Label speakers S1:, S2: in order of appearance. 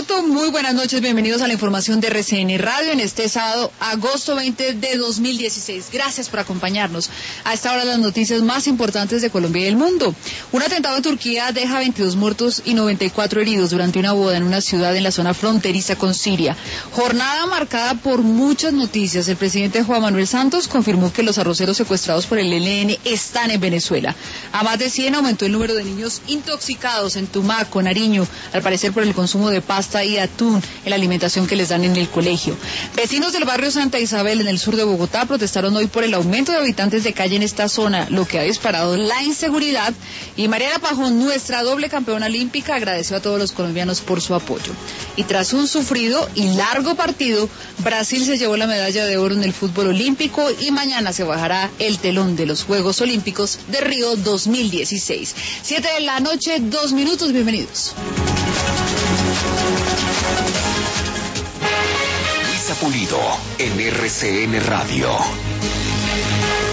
S1: minuto. Muy buenas noches, bienvenidos a la información de RCN Radio en este sábado, agosto 20 de 2016. Gracias por acompañarnos. A esta hora las noticias más importantes de Colombia y del mundo. Un atentado en Turquía deja 22 muertos y 94 heridos durante una boda en una ciudad en la zona fronteriza con Siria. Jornada marcada por muchas noticias. El presidente Juan Manuel Santos confirmó que los arroceros secuestrados por el ELN están en Venezuela. A más de 100 aumentó el número de niños intoxicados en Tumaco, Nariño, al parecer por el consumo de pasta y atún en la alimentación que les dan en el colegio. Vecinos del barrio Santa Isabel en el sur de Bogotá protestaron hoy por el aumento de habitantes de calle en esta zona, lo que ha disparado la inseguridad. Y Mariana Pajón, nuestra doble campeona olímpica, agradeció a todos los colombianos por su apoyo. Y tras un sufrido y largo partido, Brasil se llevó la medalla de oro en el fútbol olímpico y mañana se bajará el telón de los Juegos Olímpicos de Río 2016. 7 de la noche, 2 minutos, bienvenidos.
S2: Luisa Pulido en RCN Radio.